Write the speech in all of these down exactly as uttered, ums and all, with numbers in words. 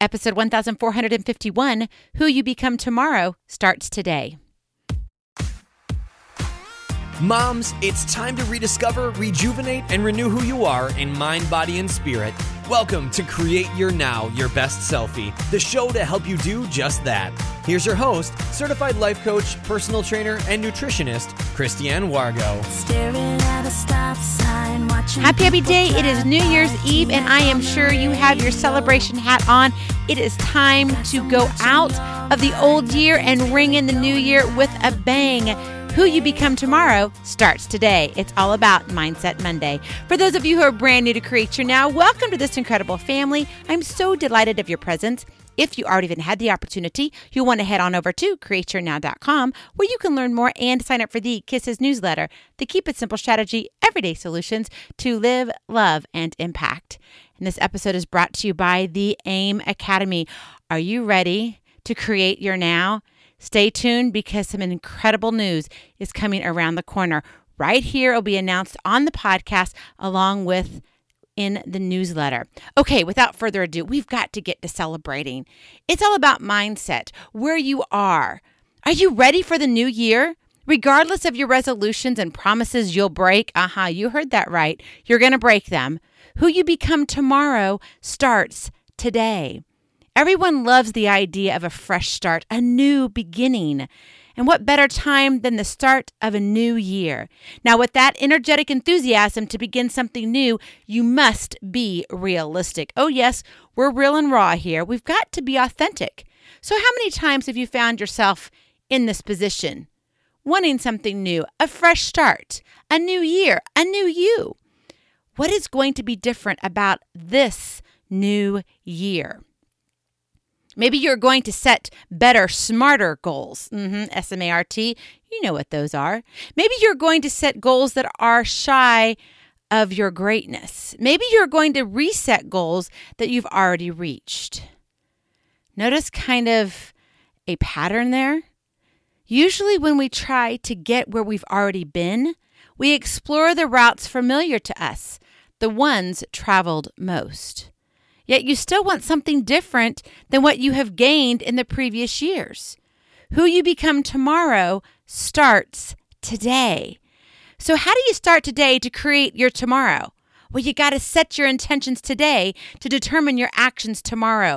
Episode one thousand four hundred fifty-one, Who You Become Tomorrow, starts today. Moms, it's time to rediscover, rejuvenate, and renew who you are in mind, body, and spirit. Welcome to Create Your Now, Your Best Selfie, the show to help you do just that. Here's your host, certified life coach, personal trainer, and nutritionist, Christiane Wargo. Staring at a stop sign, watching Happy, happy people day. It is drive New Year's by, Eve, and I am sure you have your celebration hat on. It is time to go out of the old year and ring in the new year with a bang. Who You Become Tomorrow starts today. It's all about Mindset Monday. For those of you who are brand new to Create Your Now, welcome to this incredible family. I'm so delighted of your presence. If you already even had the opportunity, you'll want to head on over to create your now dot com, where you can learn more and sign up for the Kisses newsletter, the Keep It Simple strategy, everyday solutions to live, love, and impact. And this episode is brought to you by the AIM Academy. Are you ready to create your now? Stay tuned because some incredible news is coming around the corner. Right here, it will be announced on the podcast along with in the newsletter. Okay, without further ado, we've got to get to celebrating. It's all about mindset, where you are. Are you ready for the new year? Regardless of your resolutions and promises you'll break, aha, you heard that right. You're going to break them. Who you become tomorrow starts today. Everyone loves the idea of a fresh start, a new beginning. And what better time than the start of a new year? Now, with that energetic enthusiasm to begin something new, you must be realistic. Oh, yes, we're real and raw here. We've got to be authentic. So how many times have you found yourself in this position? Wanting something new, a fresh start, a new year, a new you. What is going to be different about this new year? Maybe you're going to set better, smarter goals. Mm-hmm, S M A R T, you know what those are. Maybe you're going to set goals that are shy of your greatness. Maybe you're going to reset goals that you've already reached. Notice kind of a pattern there. Usually when we try to get where we've already been, we explore the routes familiar to us, the ones traveled most. Yet you still want something different than what you have gained in the previous years. Who you become tomorrow starts today. So how do you start today to create your tomorrow? Well, you got to set your intentions today to determine your actions tomorrow.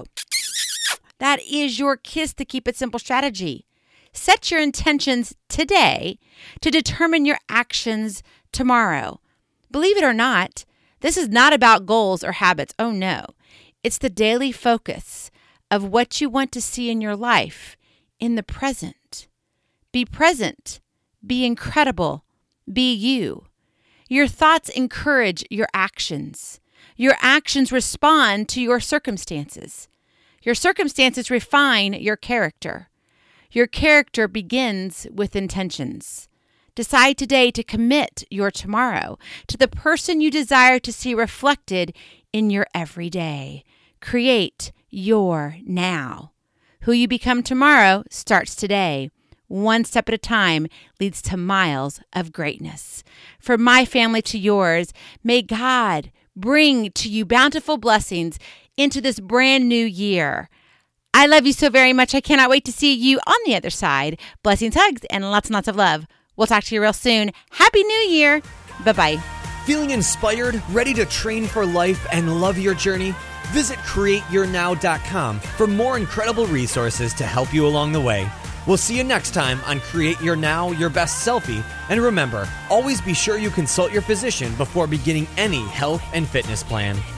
That is your Kiss to Keep It Simple strategy. Set your intentions today to determine your actions tomorrow. Believe it or not, this is not about goals or habits. Oh, no. It's the daily focus of what you want to see in your life in the present. Be present. Be incredible. Be you. Your thoughts encourage your actions. Your actions respond to your circumstances. Your circumstances refine your character. Your character begins with intentions. Decide today to commit your tomorrow to the person you desire to see reflected in your everyday. Create your now. Who you become tomorrow starts today. One step at a time leads to miles of greatness. From my family to yours, may God bring to you bountiful blessings into this brand new year. I love you so very much. I cannot wait to see you on the other side. Blessings, hugs, and lots and lots of love. We'll talk to you real soon. Happy New Year. Bye-bye. Feeling inspired, ready to train for life and love your journey? Visit create your now dot com for more incredible resources to help you along the way. We'll see you next time on Create Your Now, Your Best Selfie. And remember, always be sure you consult your physician before beginning any health and fitness plan.